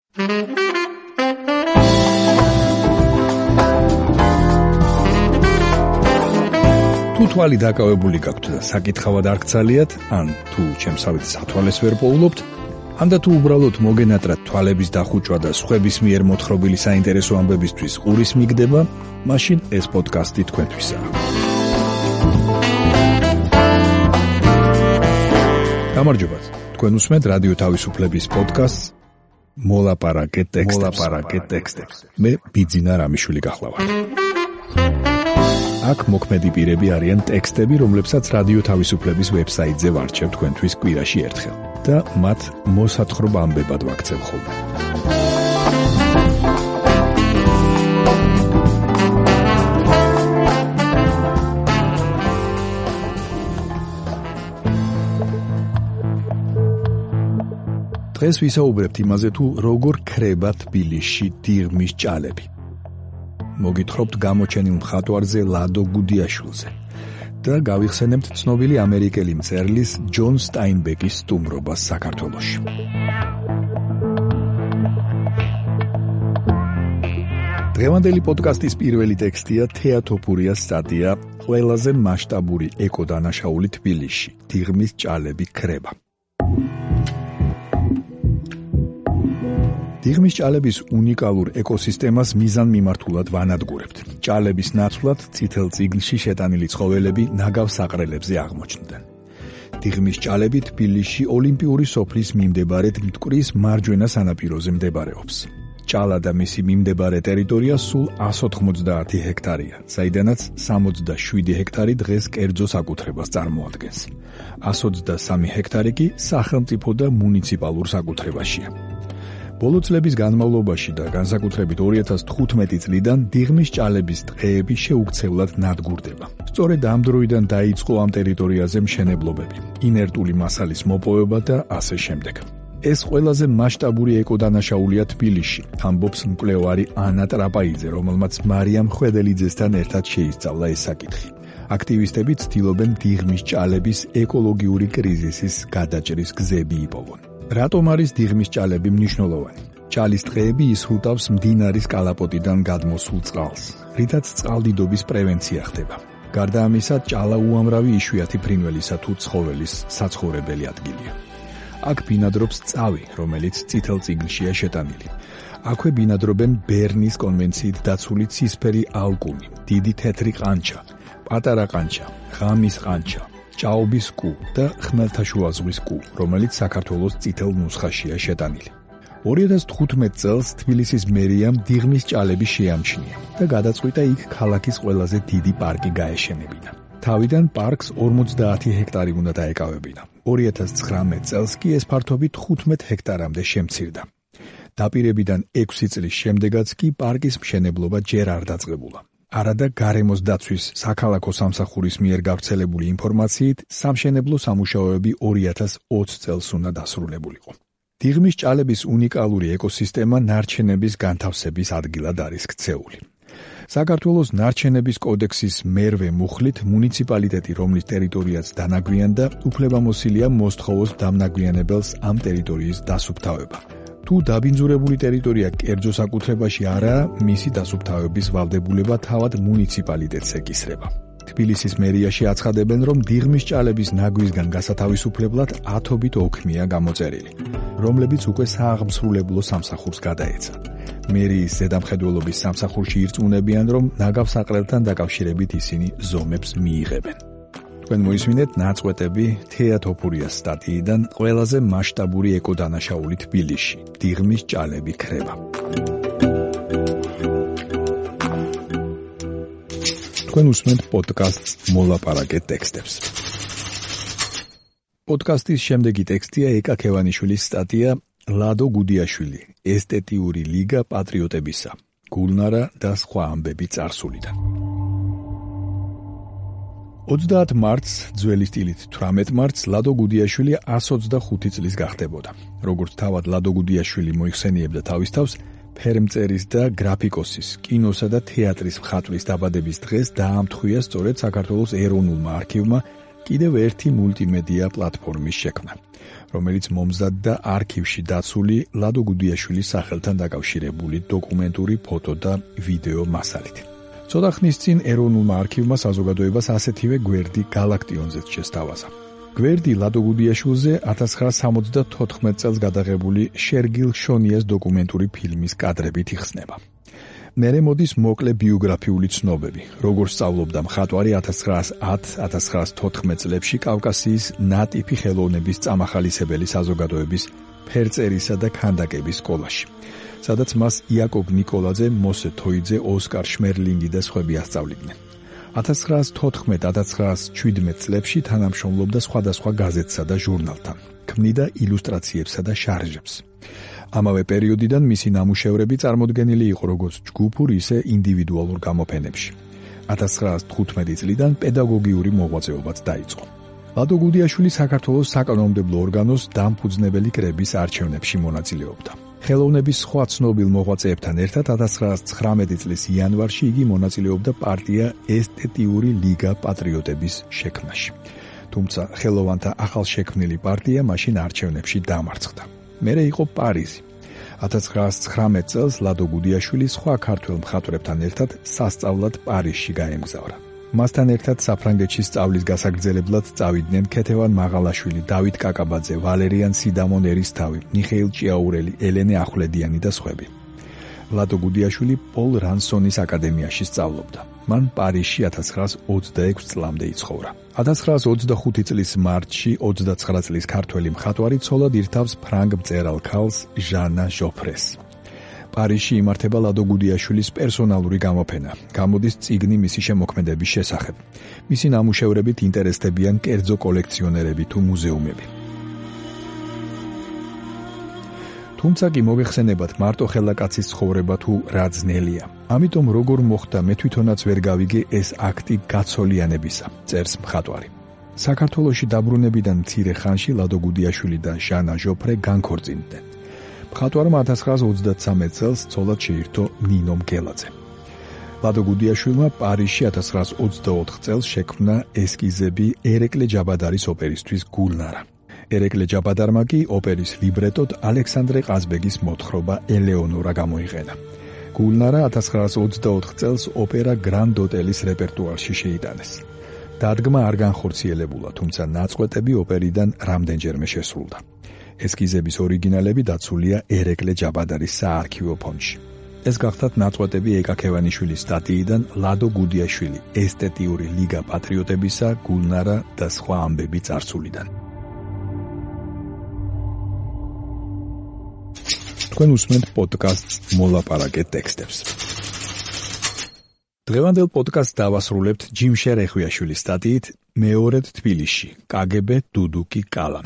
თუ თვალი დაკავებული გაქვთ და საკითხავად არ გცალიათ, ან თუ ჩემსავით სათვალეს ვერ პოულობთ, ან და თუ უბრალოდ მოგენატრათ თვალების დახუჭვა და სხვების მიერ მოთხრობილი საინტერესო ამბებისთვის ყურის მიგდება, მაშინ ეს პოდკასტი თქვენთვისაა. გამარჯობათ, თქვენ უსმენთ რადიო თავისუფლების პოდკასტს მოლაპარაკე ტექსტებს. მე ბიძინა რამიშვილი გახლავართ. აქ მოქმედი პირები არიან ტექსტები, რომლებსაც რადიო თავისუფლების ვებსაიტზე ვარჩევ თქვენთვის კვირაში ერთხელ და მათ მოსათხრობ ამბებად ვაქცევ ხოლმე. დღეს ვისაუბრებთ იმაზე, თუ როგორ ქრება თბილისში დიღმის ჭალები. მოგითხრობთ გამოჩენილ მხატვარზე ლადო გუდიაშვილზე და გავიხსენებთ ცნობილი ამერიკელი მწერლის ჯონ სტაინბეკის სტუმრობას საქართველოში. დღევანდელი პოდკასტის პირველი ტექსტია თეატოფურიას სტატია ყველაზე მასშტაბური ეკოდანაშაული თბილისში დიღმის ჭალები ქრება. დიღმის ჭალების უნიკალურ ეკოსისტემას მიზანმიმართულად ვანადგურებთ. ჭალების ნაცვლად წითელ წიგნში შეტანილი ცხოველები ნაგავ საყრელებზე აღმოჩნდნენ. დიღმის ჭალები თბილისში ოლიმპიური სოფლის მიმდებარედ მტკვრის მარჯვენა სანაპიროზე მდებარეობს. ჭალა და მისი მიმდებარე ტერიტორია სულ 190 ჰექტარია, საიდანაც 67 ჰექტარი დღეს კერძო საკუთრებას წარმოადგენს. 123 ჰექტარი კი სახელმწიფო და მუნიციპალურ საკუთრებაშია. ბოლო წლების განმავლობაში და განსაკუთრებით 2015 წლიდან დიღმის ჭალების ტყეები შეუქცევლად ნადგურდება. სწორედ ამ დროიდან დაიწყო ამ ტერიტორიაზე მშენებლობები, ინერტული მასალის მოპოვება და ასე შემდეგ. ეს ყველაზე მასშტაბური ეკოდანაშაულია თბილისში, ამბობს მკვლევარი ანა ტრაპაიძე, რომელმაც მარიამ ხვედელიძესთან ერთად შეისწავლა ეს საკითხი. აქტივისტები ცდილობენ დიღმის ჭალების ეკოლოგიური კრიზისის გადაჭრის გზები იპოვონ. რატომ არის დიღმის ჭალები მნიშვნელოვანი? ჭალის ტყეები ისრუტავს მდინარის კალაპოტიდან გადმოსულ წყალს, რითაც წყალდიდობის პრევენცია ხდება. გარდა ამისა, ჭალა უამრავი იშვიათი ფრინველისა თუ ცხოველის საცხოვრებელი ადგილია. აქ ბინადრობს წავი, რომელიც წითელ წიგნშია შეტანილი. აქვე ბინადრობენ ბერნის კონვენციით დაცული ცისფერი ალკუნი, დიდი თეთრი ყანჩა, პატარა ყანჩა, ღამის ყანჩა, ჭაობის კუ და ხმელთაშუა ზღვის კუ, რომელიც საქართველოს წითელ ნუსხაშია შეტანილი. 2015 წელს თბილისის მერიამ დიღმის ჭალები შეამჩნია და გადაწყვიტა იქ ქალაქის ყველაზე დიდი პარკი გაეშენებინა. თავიდან პარკს 50 ჰექტარი უნდა დაეკავებინა. 2019 წელს კი ეს ფართობით 15 ჰექტარამდე შემცირდა. დაპირებიდან 6 წლის შემდეგაც კი პარკის მშენებლობა ჯერ არ დაწყებულა. არადა გარემოს დაცვის საქალაქო სამსახურის მიერ გავრცელებული ინფორმაციით, სამშენებლო სამუშაოები 2020 წელს უნდა დასრულებულიყო. დიღმის ჭალების უნიკალური ეკოსისტემა ნარჩენების განთავსების ადგილად არის ქცეული. საქართველოს ნარჩენების კოდექსის მერვე მუხლით მუნიციპალიტეტი, რომლის ტერიტორიაც დანაგვიანდა, უფლებამოსილია მოსთხოვოს დამნაგვიანებელს ამ ტერიტორიის დასუფთავება. თუ დაბინძურებული ტერიტორია კერძო საკუთრებაში არაა, მისი დასუფთავების ვალდებულება თავად მუნიციპალიტეტს ეკისრება. თბილისის მერიაში აცხადებენ, რომ დიღმის ჭალების ნაგვისგან გასათავისუფლებლად ათობით ოქმია გამოწერილი, რომლებიც უკვე სააღმსრულებლო სამსახურს გადაეცა. მერიის ზედამხედველობის სამსახურში ირწმუნებიან, რომ ნაგავ საყრელთან დაკავშირებით ისინი ზომებს მიიღებენ. თქვენ მოისმინეთ ნაწყვეტები თეატოფურიას სტატიიდან ყველაზე მასშტაბური ეკოდანაშაული თბილისში დიღმის ჭალები ქრება. თქვენ უსმენთ პოდკასტს მოლაპარაკე ტექსტებს. პოდკასტის შემდეგი ტექსტია ეკა ქევანიშვილის სტატია ლადო გუდიაშვილი, ესტეტიური ლიგა პატრიოტებისა, გულნარა და სხვა ამბები წარსულიდან. 30 მარტს, ძველი სტილით 18 მარტს, ლადო გუდიაშვილი 125 წლის გახდებოდა. როგორც თავად ლადო გუდიაშვილი მოიხსენიებდა თავის თავს, ფერმწერის და გრაფიკოსის, კინოსა და თეატრის მხატვრის დაბადების დღეს დაამთხვია სწორედ საქართველოს ეროვნულმა არქივმა კიდევ ერთი მულტიმედია პლატფორმის შექმნა, რომელიც მომზად და არქივში დაცული ლადო გუდიაშვილის სახელთან დაკავშირებული დოკუმენტური ფოტო და ვიდეო მასალით. ცოტა ხნის წინ ეროვნულმა არქივმა საზოგადოებას ასეთივე გვერდი გალაქტიონზეც შესთავაზა. გვერდი ლადო გუდიაშვილზე 1974 წელს გადაღებული შერგილ შონიას დოკუმენტური ფილმის კადრებით იხსნება. მერე მოდის მოკლე ბიოგრაფიული ცნობები, როგორც სწავლობდა მხატვარი 1910-1914 წლებში კავკასიის ნატიფი ხელოვნების წამახალისებელი საზოგადოების ფერწერისა და ქანდაკების სკოლაში, სადაც მას იაკობ ნიკოლაძე, მოსე თოიძე, ოსკარ შმერლინგი და სხვები ასწავლიდნენ. 1914-1917 წლებში თანამშრომლობდა სხვადასხვა გაზეთსა და ჟურნალთან, ქმნიდა ილუსტრაციებსა და შარჟებს. ამავე პერიოდიდან მისი ნამუშევრები წარმოდგენილი იყო როგორც ჯგუფურ, ისე ინდივიდუალურ გამოფენებში. 1915 წლიდან პედაგოგიური მოღვაწეობაც დაიწყო. ლადო გუდიაშვილი საქართველოს საკანონმდებლო ორგანოს დამფუძნებელი კრების არჩევნებში მონაწილეობდა. ხელოვნების სხვა ცნობილ მოღვაწეებთან ერთად 1919 წლის იანვარში იგი მონაწილეობდა პარტია ესტეტიური ლიგა პატრიოტების შექმნაში. თუმცა ხელოვანთა ახალშექმნილი პარტია მაშინ არჩევნებში დამარცხდა. მერე იყო პარიზი. 1919 წელს ლადო გუდიაშვილი სხვა ქართველ მხატვრებთან ერთად სასწავლად პარიზში გაემგზავრა. მასთან ერთად საფრანგეთში სწავლის გასაგრძელებლად წავიდნენ ქეთევან მაღალაშვილი, დავით კაკაბაძე, ვალერიან სიდამონ ერისთავი, მიხეილ ჭიაურელი, ელენე ახვლედიანი და სხვები. ლადო გუდიაშვილი პოლ რანსონის აკადემიაში სწავლობდა. მან პარიზში 1926 წლამდე იცხოვრა. 1925 წლის მარტში 29 წლის ქართველი მხატვარი ცოლად ირთავს ფრანგ მწერალ ქალს ჟანა ჟოფრეს. პარიზში იმართება ლადო გუდიაშვილის პერსონალური გამოფენა. გამოდის წიგნი მისი შემოქმედების შესახებ. მისი ნამუშევრებით ინტერესდებიან კერძო კოლექციონერები თუ მუზეუმები. თუმცა კი მოგეხსენებათ მარტო ხელაკაცის ცხოვრება თუ რა ძნელია. ამიტომ როგორ მოხდა მე თვითონაც ვერ გავიგე ეს აქტი გაცოლიანებისა, წერს მხატვარი. საქართველოში დაბრუნებიდან მცირე ხანში ლადო გუდიაშვილი და ჟანა ჟოფრე განქორწინდნენ. მხატვარმა 1933 წელს ცოლად შეირთო ნინო მგელაძე. ლადო გუდიაშვილმა პარიზში 1924 წელს შექმნა ესკიზები ერეკლე ჯაბადარის ოპერისთვის გულნარა. ერეკლე ჯაბადარმა კი ოპერის ლიბრეტოდ ალექსანდრე ყაზბეგის მოთხრობა ელეონორა გამოიყენა. გულნარა 1924 წელს ოპერა გრანდ ოტელის რეპერტუარში შეიტანეს. დადგმა არ განხორციელებულა, თუმცა ნაწყვეტები ოპერიდან რამდენჯერმე შესრულდა. ესკიზების ორიგინალები დაცულია ერეკლე ჯაბადარის საარქივო ფონდში. ეს გახდათ ნაწყვეტები ეკა ქევანიშვილის სტატიიდან ლადო გუდიაშვილი, ესტეტიური ლიგა პატრიოტებისა, გულნარა და სხვა ამბები წარსულიდან. თქვენ უსმენთ პოდკასტს მოლაპარაკე ტექსტებს. დღევანდელ პოდკასტს დავასრულებთ ჯიმშე რეხვიაშვილის სტატიით მეორედ თბილისში, კგბ დუდუკი კალამ.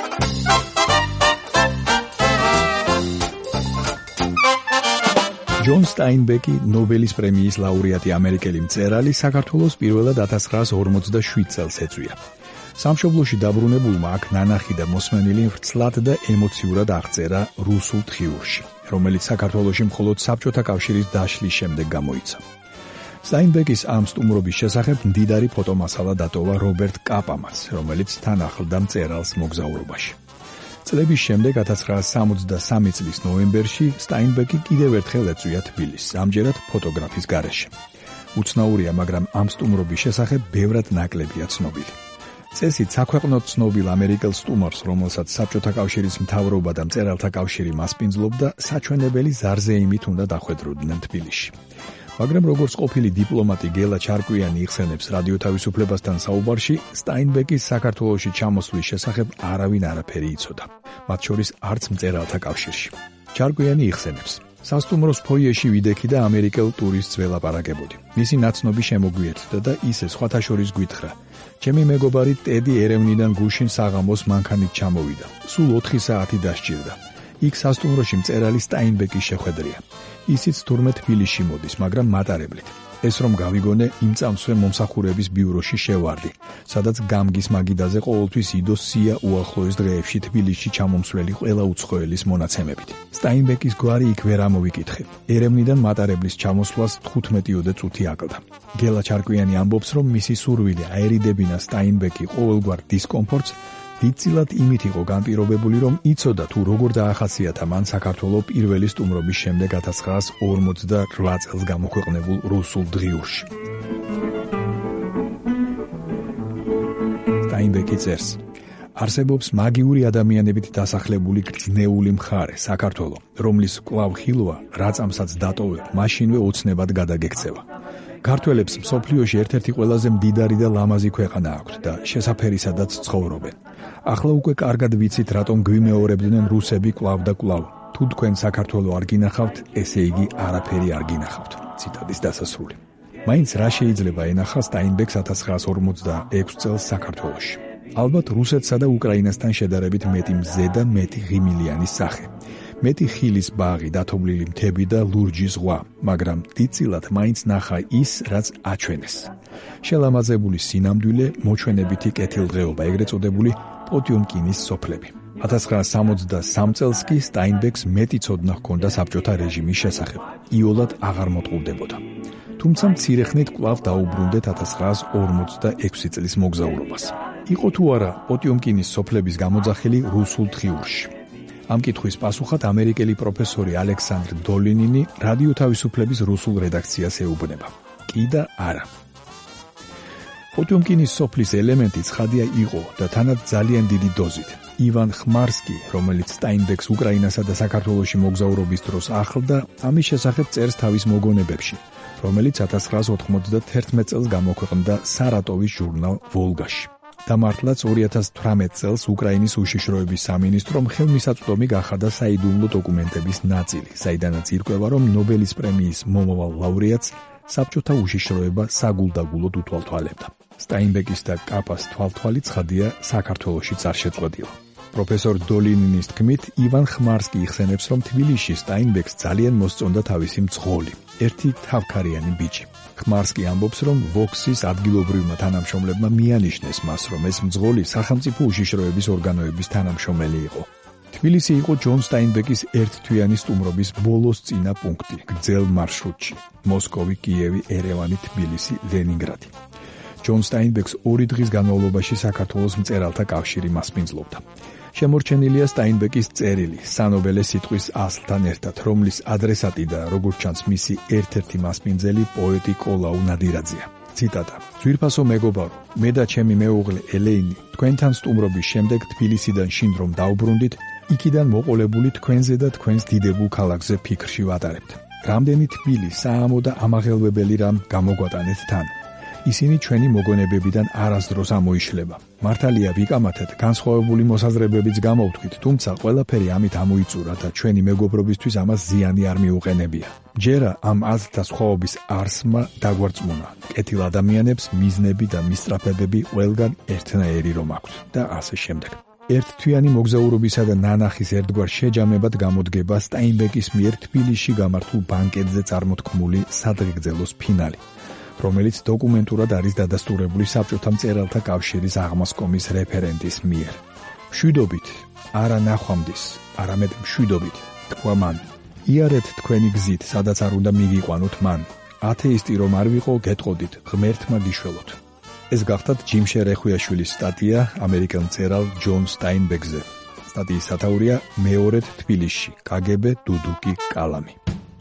ჯონ სტაინბეკი, ნობელის პრემიის ლაურეატი ამერიკელი მწერალი, საქართველოს პირველად 1947 წელს ეწვია. სამშობლოში დაბრუნებულმა აქ ნანახი და მოსმენილი ვრცლად და ემოციურად აღწერა რუსულ თხიურში, რომელიც საქართველოში მხოლოდ საბჭოთა კავშირის დაშლის შემდეგ გამოიცა. სტაინბეკის ამ სტუმრობის შესახებ მდიდარი ფოტომასალა დატოვა რობერტ კაპამაც, რომელიც თან ახლდა მწერალს მოგზაურობაში. წლების შემდეგ 1963 წლის ნოემბერში სტაინბეკი კიდევ ერთხელ ეწვია თბილისს, ამჯერად ფოტოგრაფის გარეშე. უცნაურია, მაგრამ ამ სტუმრობის შესახებ ბევრად ნაკლებია ცნობილი. წესით საქვეყნოდ ცნობილ ამერიკელ სტუმარს, რომელსაც საბჭოთა კავშირის მთავრობა და მწერალთა კავშირი მასპინძლობდა, საჩვენებელი ზარზეიმით უნდა დახვედროდნენ თბილისში. მაგრამ როგორც ყოფილი დიპლომატი გელა ჩარკვიანი იხსენებს რადიო თავისუფლებასთან საუბარში, სტაინბეკის საქართველოში ჩამოსვლის შესახებ არავინ არაფერი იცოდა, მათ შორის არც მწერალთა კავშირში. ჩარკვიანი იხსენებს: სასტუმროს ფოიეში ვიდექი და ამერიკელ ტურისტს ველაპარაკებოდი. მისი ნაცნობი შემოგვიერთდა და ისე სხვათა შორის გვითხრა: ჩემი მეგობარი ტედი ერევნიდან გუშინ საღამოს მანქანით ჩამოვიდა. სულ 4 საათი დასჭირდა. იქ სასტუმროში მწერალი სტაინბეკი შეხვედრია. ისიც თურმე თბილისში მოდის, მაგრამ მატარებლით. ეს რომ გავიგონე, იმ წამსვე მომსახურების ბიუროში შევარდი, სადაც გამგის მაგიდაზე ყოველთვის იდო სია უახლოეს დღეებში თბილისში ჩამომსვლელი ყველა უცხოელის მონაცემებით. სტაინბეკის გვარი იქ ვერ ამოვიკითხე. ერევნიდან მატარებლის ჩამოსვლას 15-ოდე წუთი აკლდა. გელა ჩარკვიანი ამბობს, რომ მისი სურვილი აერიდებინა სტაინბეკი ყოველგვარ დისკომფორტს დიდწილად იმით იყო განპირობებული, რომ იცოდა თუ როგორ დაახასიათა მან საქართველოს პირველი სტუმრობის შემდეგ 1948 წელს გამოქვეყნებულ რუსულ დღიურში. სტაინბეკი წერს: არსებობს მაგიური ადამიანებით დასახლებული გრძნეული მხარე, საქართველო, რომლის კვლავ ხილვა, რაწამსაც დატოვებ, მაშინვე ოცნებად გადაგექცევა. ქართველებს მსოფლიოში ერთ-ერთი ყველაზე მდიდარი და ლამაზი ქვეყანა აქვთ და შესაფერისადაც ცხოვრობენ. ახლა უკვე კარგად ვიცით, რატომ გვიმეორებდნენ რუსები კვლავ და კვლავ. თუ თქვენ საქართველოს არ გინახავთ, ესე იგი არაფერი არ გინახავთ. ციტატის დასასრული. მაინც რა შეიძლება ენახა სტაინბეკს 1946 წელს საქართველოში? ალბათ რუსეთსა და უკრაინასთან შედარებით მეტი მზე და მეტი ღიმილიანი სახე. მეტი ხილის ბაღი, დათოვლილი მთები და ლურჯი ზღვა, მაგრამ დიდწილად მაინც ნახა ის, რაც აჩვენეს. შელამაზებული სინამდვილე, მოჩვენებითი კეთილდღეობა, ეგრეთ წოდებული პოტიომკინის სოფლები. 1963 წელს კი სტაინბეკს მეტი ცოდნა ჰქონდა საბჭოთა რეჟიმის შესახებ. იოლად აღარ მოტყუდებოდა. თუმცა მცირე ხნით კვლავ დაუბრუნდეთ 1946 წლის მოგზაურობას. იყო თუ არა პოტიომკინის სოფლების გამოძახილი რუსულ დღიურში? ამ კითხვის პასუხად ამერიკელი პროფესორი ალექსანდრ დოლინინი რადიო თავისუფლების რუსულ რედაქციას ეუბნება. კი და არა. პოტიომკინის სოფლის ელემენტი ცხადია იყო და თანაც ძალიან დიდი დოზით. ივან ხმარსკი, რომელიც სტაინბეკს უკრაინასა და საქართველოში მოგზაურობის დროს ახლდა, ამის შესახებ წერს თავის მოგონებებში, რომელიც 1991 წელს გამოქვეყნდა სარატოვის ჟურნალ ვოლგაში. და მართლაც 2018 წელს უკრაინის უშიშროების სამინისტრომ ხელმისაწვდომი გახადა საიდუმლო დოკუმენტების ნაწილი, საიდანაც ირკვევა, რომ ნობელის პრემიის მომავალ ლაურეატს საბჭოთა უშიშროება საგულდაგულოდ უთვალთვალებდა. სტაინბეკის და კაპას თვალთვალი ცხადია საქართველოშიც არ შეწყვეტილა. პროფესორ დოლინინის თქმით, ივან ხმარსკი იხსენებს, რომ თბილისში სტაინბეკს ძალიან მოსწონდა თავისი მძღოლი, ერთი თავქარიანი ბიჭი. ხმარსკი ამბობს, რომ ვოქსის ადგილობრივმა თანამშრომლებმა მიანიშნეს მას, რომ ეს მძღოლი სახელმწიფო უშიშროების ორგანოების თანამშრომელი იყო. თბილისი იყო ჯონ სტაინბეკის ერთთვიანი სტუმრობის ბოლოს წინა პუნქტი გრძელ მარშრუტში: მოსკოვი, კიევი, ერევანი, თბილისი, ლენინგრადი. ჯონ სტაინბეკს 2 დღის განმავლობაში საქართველოს მწერალთა კავშირი მასპინძლობდა. შემორჩენილია სტაინბეკის წერილი სანობელე სიტყვის ასლთან ერთად, რომლის ადრესატი და როგორც ჩანს მისი ერთ-ერთი მასპინძელი პოეტი კოლაუ ნადირაძეა. ციტატა: ძვირფასო მეგობარო, მე და ჩემი მეუღლე ელეინი თქვენთან სტუმრობის შემდეგ თბილისიდან შინ რომ დავბრუნდით, იქიდან მოყოლებული თქვენზე და თქვენს დიდებულ ქალაქზე ფიქრში ვატარებთ. რამდენი თბილი, საამო და ამაღელვებელი რამ გამოგვატანეთ თან. ისინი ჩვენი მოგონებებიდან არასდროს ამოიშლება. მართალია ვიკამათეთ, განსხვავებული მოსაზრებებიც გამოვთქვით, თუმცა ყველაფერი ამით ამოიწურა და ჩვენი მეგობრობისთვის ამას ზიანი არ მიუყენებია. ჯერა ამ აზრთა სხვაობის არსმა დაგვარწმუნა. კეთილ ადამიანებს მიზნები და მისწრაფებები ყველგან ერთნაირი რომ აქვთ და ასე შემდეგ. ერთთვიანი მოგზაურობისა და ნანახის ერთგვარ შეჯამებად გამოდგება სტაინბეკის მიერ თბილისში გამართულ ბანკეტზე წარმოთქმული სადღეგრძელოს ფინალი, რომელიც დოკუმენტურად არის დადასტურებული საბჭოთა მწერალთა კავშირის აღმასკომის რეფერენტის მიერ. მშვიდობით, არა ნახვამდის, არამედ მშვიდობით, თქვა მან. იარეთ თქვენი გზით, სადაც არ უნდა მიგიყვანოთ მან. ათეისტი რომ არ ვიყო, გეტყოდით, ღმერთმა გიშველოთ. ეს გახდათ ჯიმ შერეხვიაშვილის სტატია ამერიკელ მწერალ ჯონ სტაინბეკზე. სტატიის სათაურია მეორედ თბილისში, KGB დუდუკი კალამი.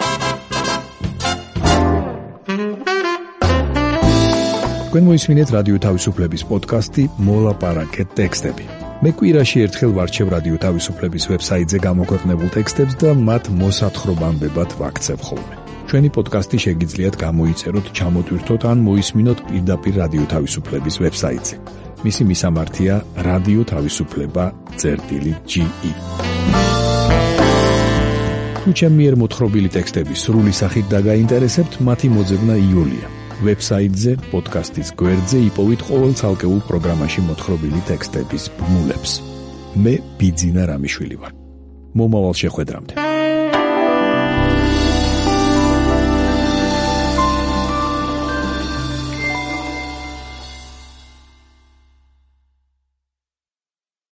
თქვენ მოისმინეთ რადიო თავისუფლების პოდკასტი მოლაპარაკეთ ტექსტები. მე კვირაში ერთხელ ვარჩევ რადიო თავისუფლების ვებსაიტზე გამოქვეყნებულ ტექსტებს და მათ მოსათხრობამდებად ვაქცევ ხოლმე. ჩვენი პოდკასტი შეგიძლიათ გამოიწეროთ, ჩამოტვირთოთ ან მოისმინოთ პირდაპირ რადიო თავისუფლების ვებსაიტზე. მისი მისამართია რადიო თავისუფლება.ge. თუ ჩემი მიერ მოთხრობილი ტექსტები სრული სახით დაგაინტერესებთ, მათი მოძებნა იოლია. ვებსაიტზე, პოდკასტის გვერდზე იპოვით ყოველ ცალკეულ პროგრამაში მოთხრობილი ტექსტების ბმულებს. მე ბიძინა რამიშვილი ვარ. მომავალ შეხვედრამდე.